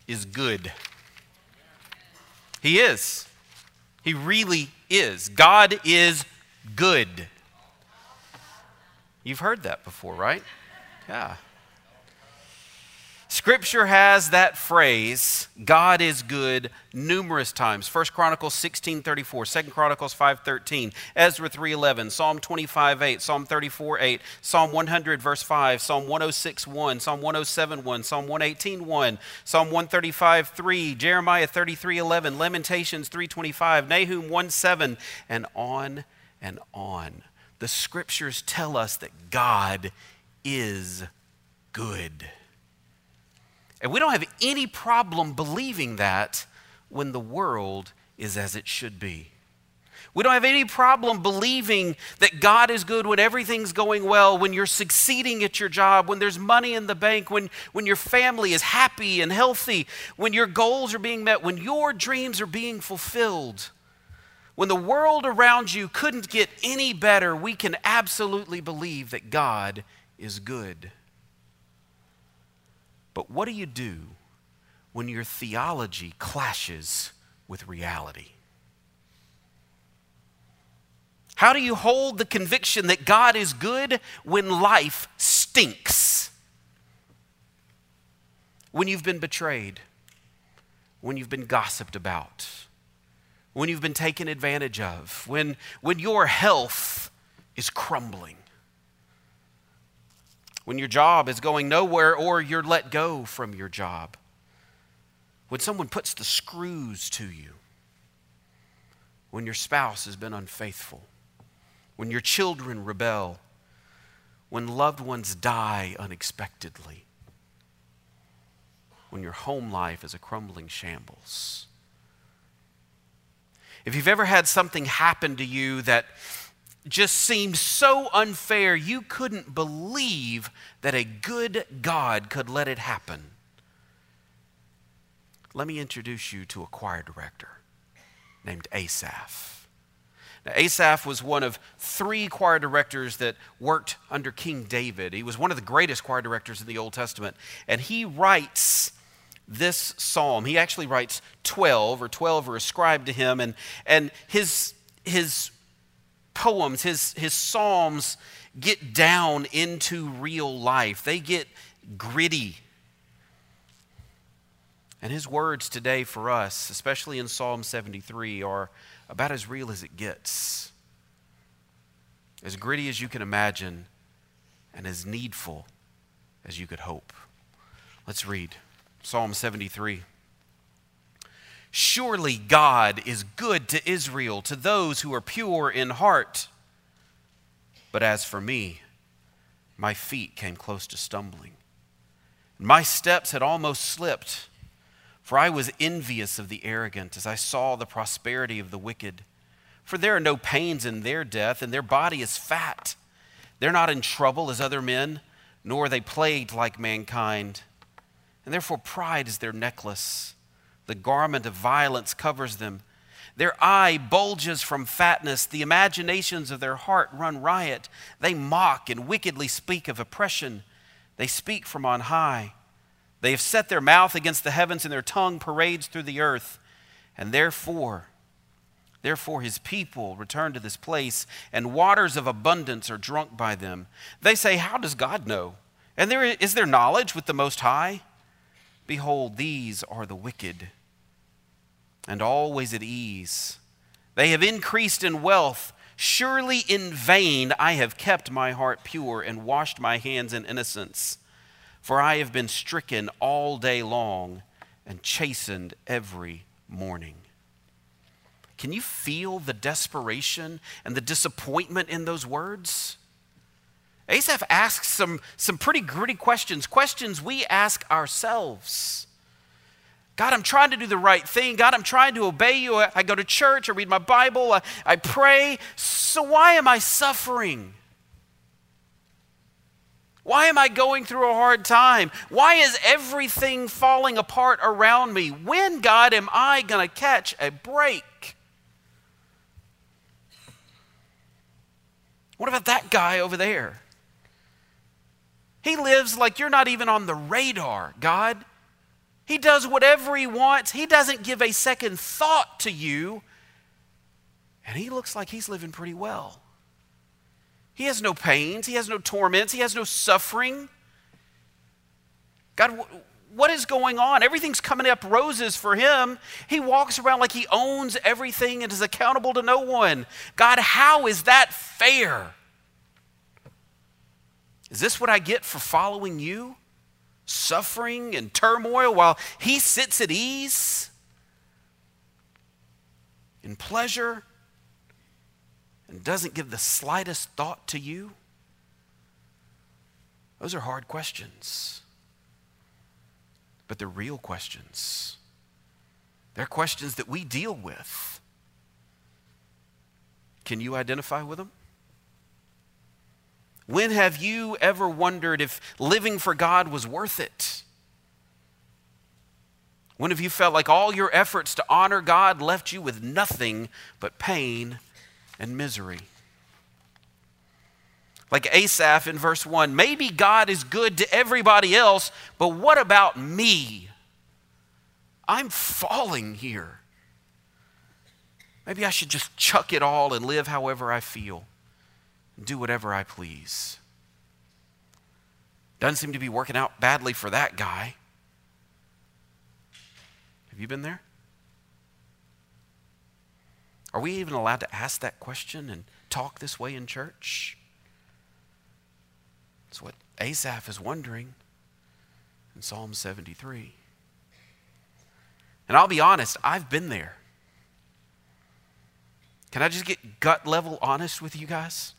is good. He is. He really is. God is good. You've heard that before, right? Yeah. Scripture has that phrase, God is good, numerous times. 1 Chronicles 16:34, 2 Chronicles 5:13, Ezra 3:11, Psalm 25:8, Psalm 34:8, Psalm 100 verse 5, Psalm 106:1, Psalm 107:1, Psalm 118:1, Psalm 135:3, Jeremiah 33:11, Lamentations 3:25, Nahum 1:7, and on and on. The Scriptures tell us that God is good. And we don't have any problem believing that when the world is as it should be. We don't have any problem believing that God is good when everything's going well, when you're succeeding at your job, when there's money in the bank, when your family is happy and healthy, when your goals are being met, when your dreams are being fulfilled. When the world around you couldn't get any better, we can absolutely believe that God is good. But what do you do when your theology clashes with reality? How do you hold the conviction that God is good when life stinks? When you've been betrayed, when you've been gossiped about, when you've been taken advantage of, when your health is crumbling, when your job is going nowhere or you're let go from your job, when someone puts the screws to you, when your spouse has been unfaithful, when your children rebel, when loved ones die unexpectedly, when your home life is a crumbling shambles. If you've ever had something happen to you that just seemed so unfair, you couldn't believe that a good God could let it happen, let me introduce you to a choir director named Asaph. Now, Asaph was one of 3 choir directors that worked under King David. He was one of the greatest choir directors in the Old Testament, and he writes this psalm. He actually writes 12 are ascribed to him, and his poems, his psalms get down into real life. They get gritty. And his words today for us, especially in Psalm 73, are about as real as it gets. As gritty as you can imagine, and as needful as you could hope. Let's read Psalm 73. Surely God is good to Israel, to those who are pure in heart. But as for me, my feet came close to stumbling. My steps had almost slipped, for I was envious of the arrogant as I saw the prosperity of the wicked. For there are no pains in their death, and their body is fat. They're not in trouble as other men, nor are they plagued like mankind. And therefore pride is their necklace. The garment of violence covers them. Their eye bulges from fatness. The imaginations of their heart run riot. They mock and wickedly speak of oppression. They speak from on high. They have set their mouth against the heavens, and their tongue parades through the earth. And therefore his people return to this place, and waters of abundance are drunk by them. They say, how does God know? And is there knowledge with the Most High? Behold, these are the wicked, and always at ease. They have increased in wealth. Surely in vain I have kept my heart pure and washed my hands in innocence. For I have been stricken all day long and chastened every morning. Can you feel the desperation and the disappointment in those words? Asaph asks some pretty gritty questions we ask ourselves. God, I'm trying to do the right thing. God, I'm trying to obey you. I go to church, I read my Bible, I pray. So why am I suffering? Why am I going through a hard time? Why is everything falling apart around me? When, God, am I going to catch a break? What about that guy over there? He lives like you're not even on the radar, God. He does whatever he wants. He doesn't give a second thought to you. And he looks like he's living pretty well. He has no pains. He has no torments. He has no suffering. God, what is going on? Everything's coming up roses for him. He walks around like he owns everything and is accountable to no one. God, how is that fair? Is this what I get for following you? Suffering and turmoil while he sits at ease in pleasure and doesn't give the slightest thought to you? Those are hard questions. But they're real questions. They're questions that we deal with. Can you identify with them? When have you ever wondered if living for God was worth it? When have you felt like all your efforts to honor God left you with nothing but pain and misery? Like Asaph in verse 1, maybe God is good to everybody else, but what about me? I'm falling here. Maybe I should just chuck it all and live however I feel and do whatever I please. Doesn't seem to be working out badly for that guy. Have you been there? Are we even allowed to ask that question and talk this way in church? That's what Asaph is wondering in Psalm 73. And I'll be honest, I've been there. Can I just get gut level honest with you guys?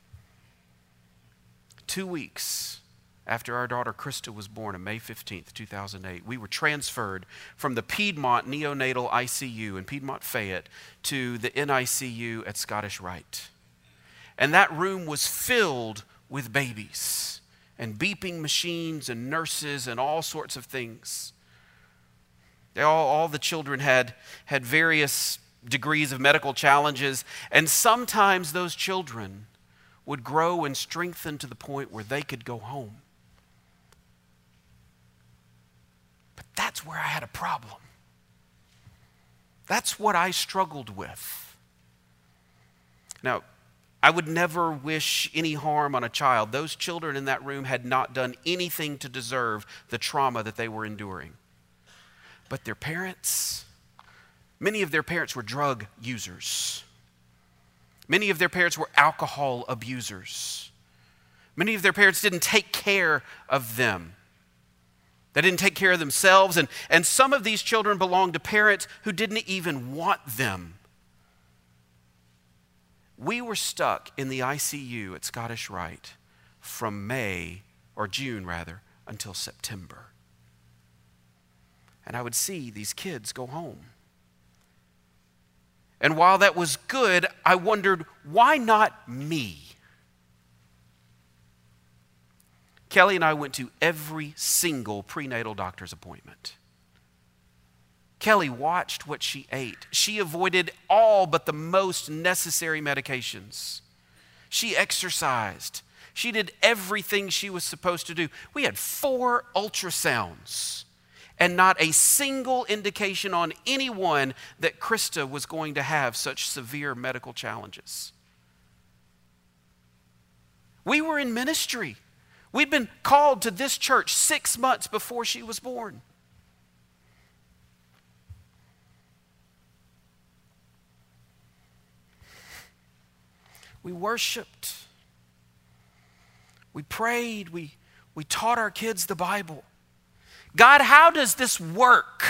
2 weeks after our daughter Krista was born on May 15th, 2008, we were transferred from the Piedmont Neonatal ICU in Piedmont, Fayette, to the NICU at Scottish Rite. And that room was filled with babies and beeping machines and nurses and all sorts of things. All the children had various degrees of medical challenges, and sometimes those children would grow and strengthen to the point where they could go home. But that's where I had a problem. That's what I struggled with. Now, I would never wish any harm on a child. Those children in that room had not done anything to deserve the trauma that they were enduring. But their parents, many of their parents were drug users. Many of their parents were alcohol abusers. Many of their parents didn't take care of them. They didn't take care of themselves. And some of these children belonged to parents who didn't even want them. We were stuck in the ICU at Scottish Rite from June until September. And I would see these kids go home. And while that was good, I wondered, why not me? Kelly and I went to every single prenatal doctor's appointment. Kelly watched what she ate. She avoided all but the most necessary medications. She exercised. She did everything she was supposed to do. We had 4 ultrasounds and not a single indication on anyone that Krista was going to have such severe medical challenges. We were in ministry. We'd been called to this church 6 months before she was born. We worshiped. We prayed. We taught our kids the Bible. God, how does this work?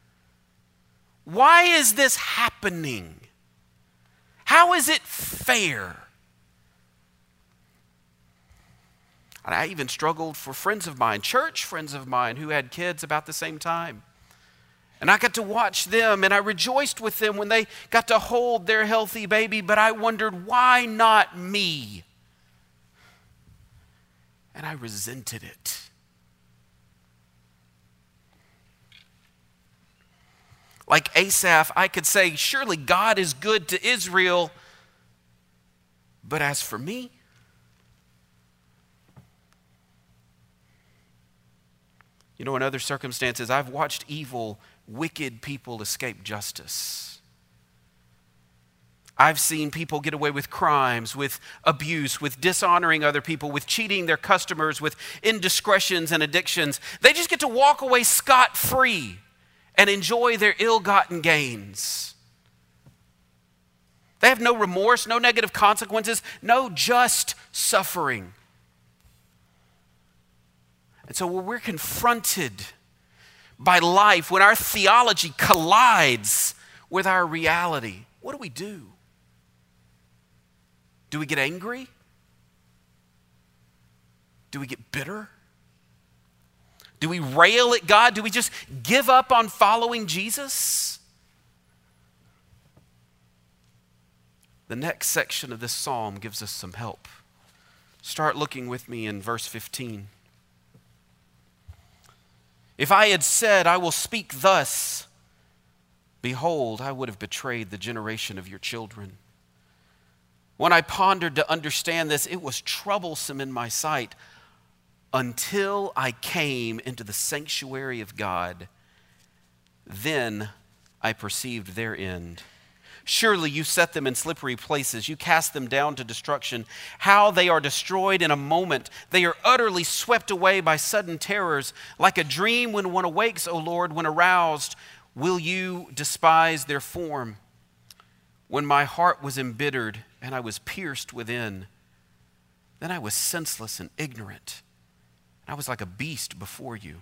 Why is this happening? How is it fair? And I even struggled for friends of mine, church friends of mine who had kids about the same time. And I got to watch them, and I rejoiced with them when they got to hold their healthy baby, but I wondered, why not me? And I resented it. Like Asaph, I could say, surely God is good to Israel, but as for me, You know, in other circumstances, I've watched evil, wicked people escape justice. I've seen people get away with crimes, with abuse, with dishonoring other people, with cheating their customers, with indiscretions and addictions. They just get to walk away scot-free and enjoy their ill-gotten gains. They have no remorse, no negative consequences, no just suffering. And so when we're confronted by life, when our theology collides with our reality, what do? Do we get angry? Do we get bitter? Do we rail at God? Do we just give up on following Jesus? The next section of this psalm gives us some help. Start looking with me in verse 15. If I had said, I will speak thus, behold, I would have betrayed the generation of your children. When I pondered to understand this, it was troublesome in my sight until I came into the sanctuary of God. Then I perceived their end. Surely you set them in slippery places. You cast them down to destruction. How they are destroyed in a moment. They are utterly swept away by sudden terrors. Like a dream when one awakes, O Lord, when aroused, will you despise their form? When my heart was embittered and I was pierced within, then I was senseless and ignorant. I was like a beast before you.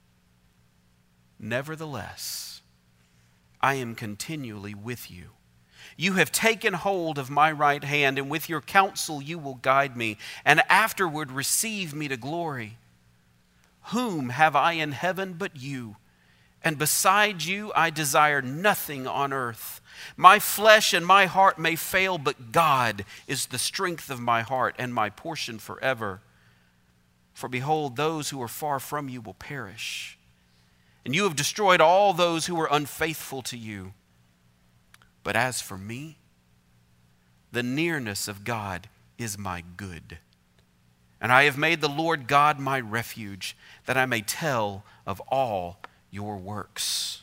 Nevertheless, I am continually with you. You have taken hold of my right hand, and with your counsel you will guide me, and afterward receive me to glory. Whom have I in heaven but you? And beside you I desire nothing on earth. My flesh and my heart may fail, but God is the strength of my heart and my portion forever. For behold, those who are far from you will perish, and you have destroyed all those who are unfaithful to you. But as for me, the nearness of God is my good. And I have made the Lord God my refuge, that I may tell of all your works.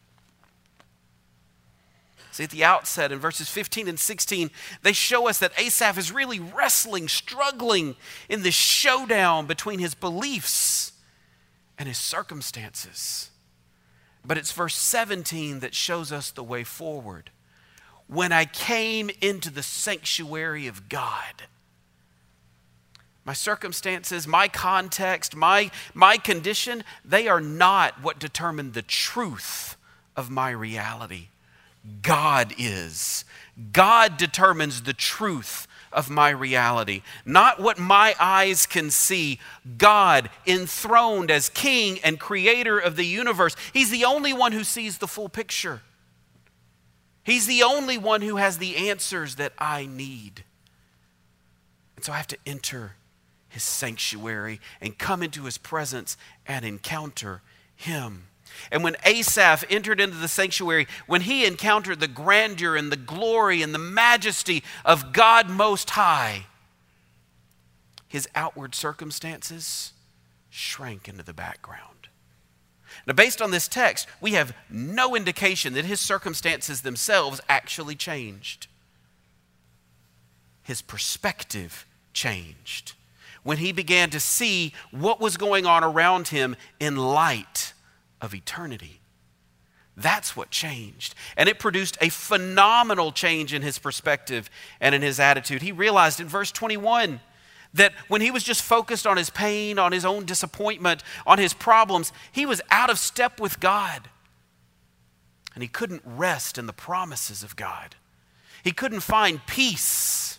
See, at the outset in verses 15 and 16, they show us that Asaph is really wrestling, struggling in this showdown between his beliefs and his circumstances. But it's verse 17 that shows us the way forward. When I came into the sanctuary of God, my circumstances, my context, my condition, they are not what determine the truth of my reality. God is. God determines the truth of my reality, not what my eyes can see. God, enthroned as King and Creator of the universe, He's the only one who sees the full picture. He's the only one who has the answers that I need. And so I have to enter His sanctuary and come into His presence and encounter Him. And when Asaph entered into the sanctuary, when he encountered the grandeur and the glory and the majesty of God Most High, his outward circumstances shrank into the background. Now, based on this text, we have no indication that his circumstances themselves actually changed. His perspective changed when he began to see what was going on around him in light of eternity. That's what changed. And it produced a phenomenal change in his perspective and in his attitude. He realized in verse 21 that when he was just focused on his pain, on his own disappointment, on his problems, he was out of step with God. And he couldn't rest in the promises of God. He couldn't find peace.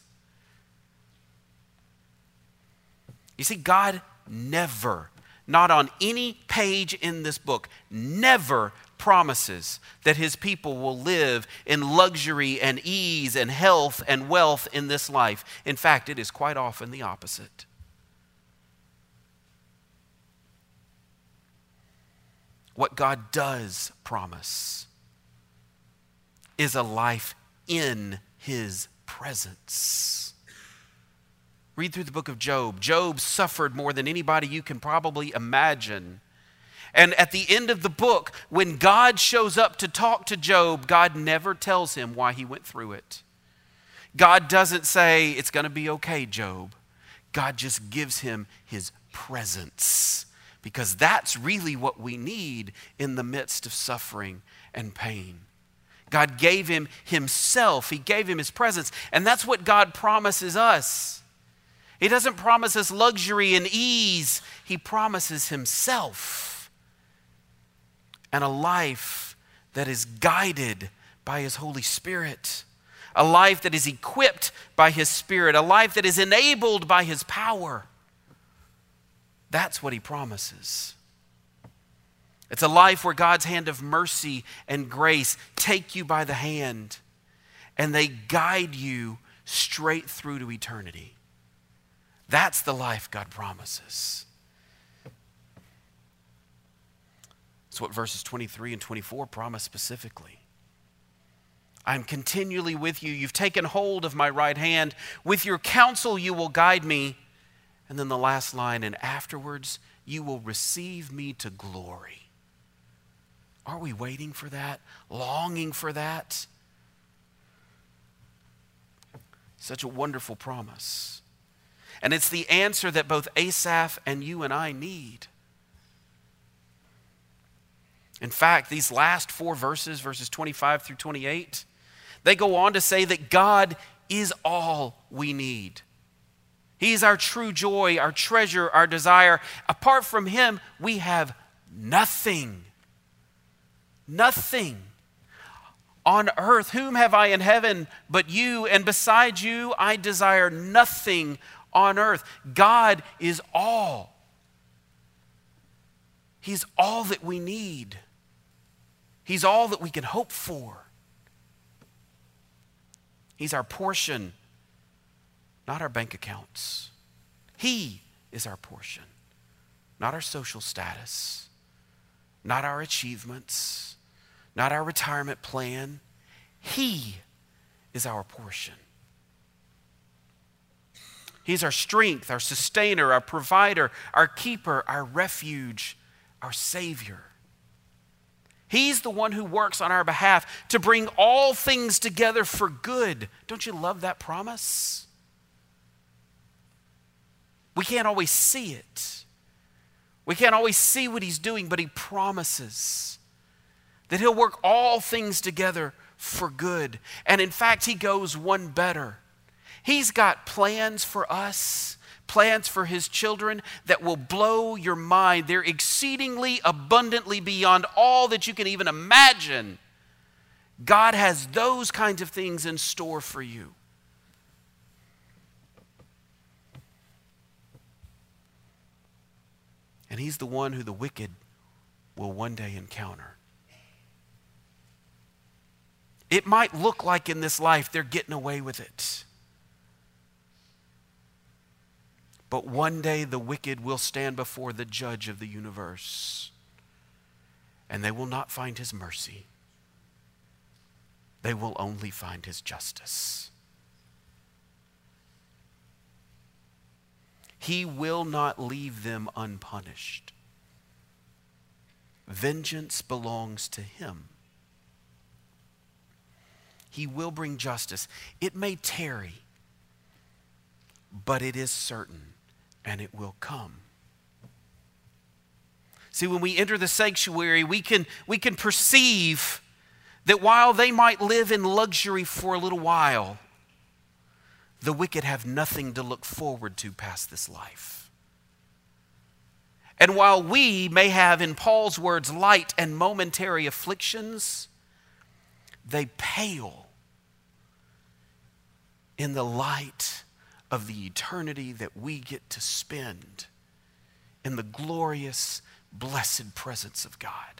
You see, God never, not on any page in this book, never promises that His people will live in luxury and ease and health and wealth in this life. In fact, it is quite often the opposite. What God does promise is a life in His presence. Read through the book of Job. Job suffered more than anybody you can probably imagine. And at the end of the book, when God shows up to talk to Job, God never tells him why he went through it. God doesn't say, it's going to be okay, Job. God just gives him his presence, because that's really what we need in the midst of suffering and pain. God gave him himself. He gave him his presence. And that's what God promises us. He doesn't promise us luxury and ease. He promises himself and a life that is guided by his Holy Spirit, a life that is equipped by his Spirit, a life that is enabled by his power. That's what he promises. It's a life where God's hand of mercy and grace take you by the hand and they guide you straight through to eternity. That's the life God promises. That's what verses 23 and 24 promise specifically. I'm continually with you. You've taken hold of my right hand. With your counsel you will guide me. And then the last line, and afterwards you will receive me to glory. Are we waiting for that? Longing for that? Such a wonderful promise. And it's the answer that both Asaph and you and I need. In fact, these last 4 verses, verses 25 through 28, they go on to say that God is all we need. He's our true joy, our treasure, our desire. Apart from him, we have nothing. Nothing. On earth, whom have I in heaven but you? And besides you, I desire nothing on earth. God is all. He's all that we need. He's all that we can hope for. He's our portion, not our bank accounts. He is our portion, not our social status, not our achievements, not our retirement plan. He is our portion. He's our strength, our sustainer, our provider, our keeper, our refuge, our Savior. He's the one who works on our behalf to bring all things together for good. Don't you love that promise? We can't always see it. We can't always see what he's doing, but he promises that he'll work all things together for good. And in fact, he goes one better. He's got plans for us, plans for his children that will blow your mind. They're exceedingly abundantly beyond all that you can even imagine. God has those kinds of things in store for you. And he's the one who the wicked will one day encounter. It might look like in this life they're getting away with it. But one day the wicked will stand before the judge of the universe, and they will not find his mercy. They will only find his justice. He will not leave them unpunished. Vengeance belongs to him. He will bring justice. It may tarry, but it is certain. And it will come. See, when we enter the sanctuary, we can perceive that while they might live in luxury for a little while, the wicked have nothing to look forward to past this life. And while we may have, in Paul's words, light and momentary afflictions, they pale in the light of the eternity that we get to spend in the glorious, blessed presence of God.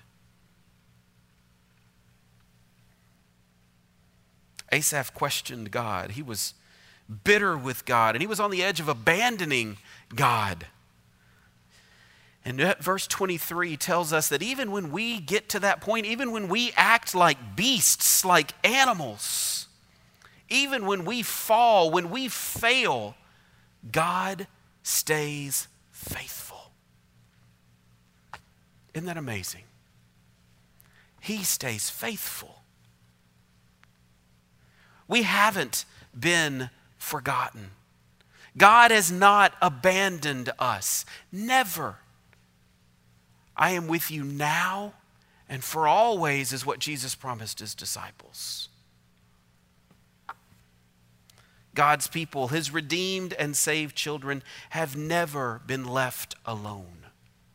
Asaph questioned God. He was bitter with God, and he was on the edge of abandoning God. And verse 23 tells us that even when we get to that point, even when we act like beasts, like animals, even when we fall, when we fail, God stays faithful. Isn't that amazing? He stays faithful. We haven't been forgotten. God has not abandoned us. Never. I am with you now and for always is what Jesus promised his disciples. God's people, his redeemed and saved children, have never been left alone.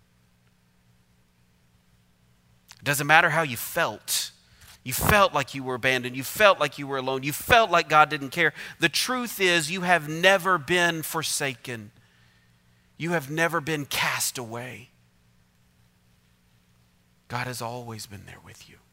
It doesn't matter how you felt. You felt like you were abandoned. You felt like you were alone. You felt like God didn't care. The truth is, you have never been forsaken. You have never been cast away. God has always been there with you.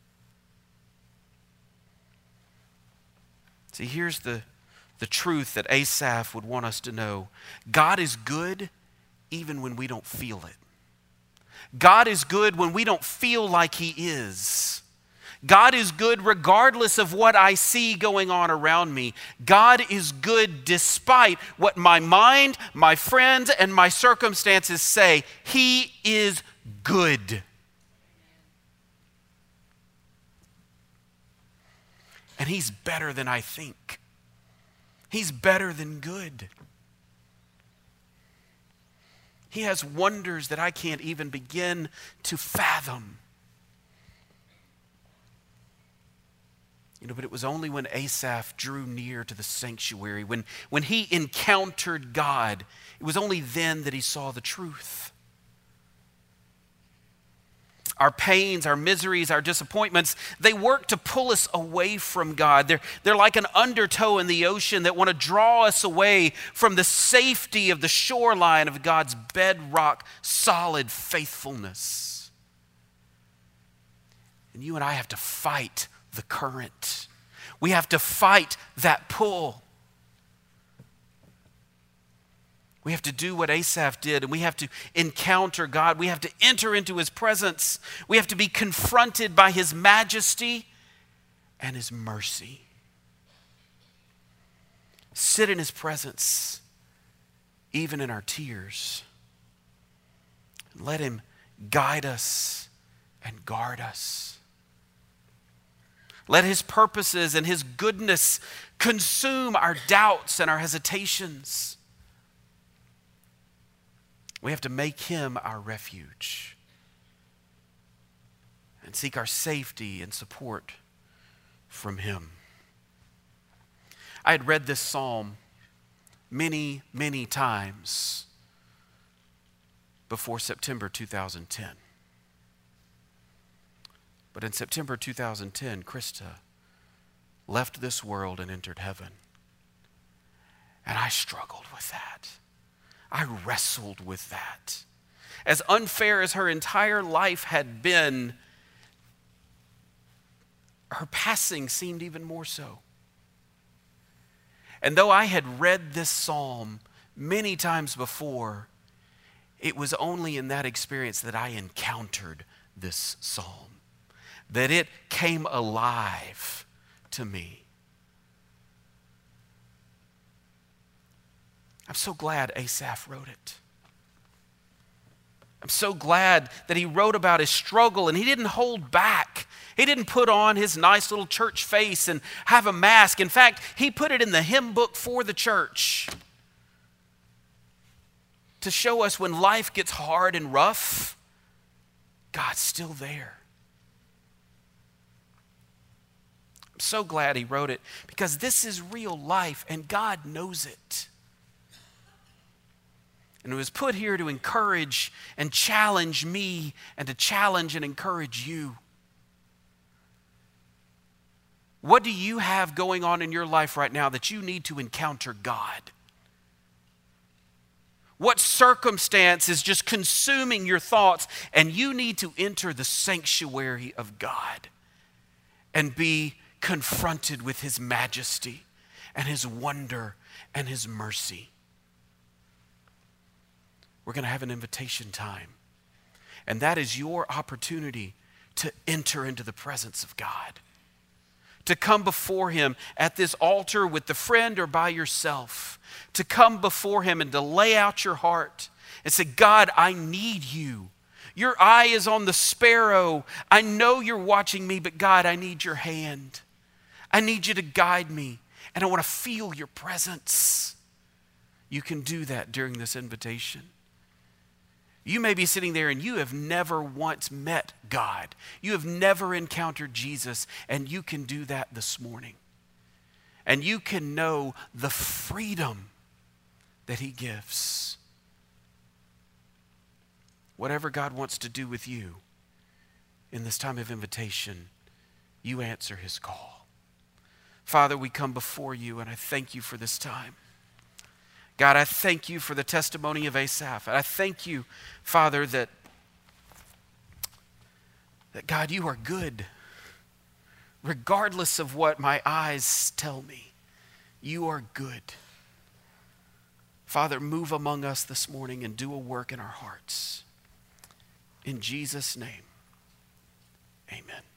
See, here's the truth that Asaph would want us to know. God is good even when we don't feel it. God is good when we don't feel like he is. God is good regardless of what I see going on around me. God is good despite what my mind, my friends, and my circumstances say. He is good. And he's better than I think. He's better than good. He has wonders that I can't even begin to fathom. But it was only when Asaph drew near to the sanctuary, when he encountered God, it was only then that he saw the truth. Our pains, our miseries, our disappointments, they work to pull us away from God. They're like an undertow in the ocean that want to draw us away from the safety of the shoreline of God's bedrock, solid faithfulness. And you and I have to fight the current. We have to fight that pull. We have to do what Asaph did, and we have to encounter God. We have to enter into his presence. We have to be confronted by his majesty and his mercy. Sit in his presence, even in our tears. Let him guide us and guard us. Let his purposes and his goodness consume our doubts and our hesitations. We have to make him our refuge and seek our safety and support from him. I had read this psalm many, many times before September 2010. But in September 2010, Krista left this world and entered heaven. And I struggled with that. I wrestled with that. As unfair as her entire life had been, her passing seemed even more so. And though I had read this psalm many times before, it was only in that experience that I encountered this psalm, that it came alive to me. I'm so glad Asaph wrote it. I'm so glad that he wrote about his struggle and he didn't hold back. He didn't put on his nice little church face and have a mask. In fact, he put it in the hymn book for the church to show us when life gets hard and rough, God's still there. I'm so glad he wrote it because this is real life and God knows it. And it was put here to encourage and challenge me and to challenge and encourage you. What do you have going on in your life right now that you need to encounter God? What circumstance is just consuming your thoughts and you need to enter the sanctuary of God and be confronted with his majesty and his wonder and his mercy? We're going to have an invitation time. And that is your opportunity to enter into the presence of God. To come before him at this altar with the friend or by yourself. To come before him and to lay out your heart and say, God, I need you. Your eye is on the sparrow. I know you're watching me, but God, I need your hand. I need you to guide me, and I want to feel your presence. You can do that during this invitation. You may be sitting there and you have never once met God. You have never encountered Jesus, and you can do that this morning. And you can know the freedom that he gives. Whatever God wants to do with you in this time of invitation, you answer his call. Father, we come before you, and I thank you for this time. God, I thank you for the testimony of Asaph. And I thank you, Father, that God, you are good. Regardless of what my eyes tell me, you are good. Father, move among us this morning and do a work in our hearts. In Jesus' name, amen.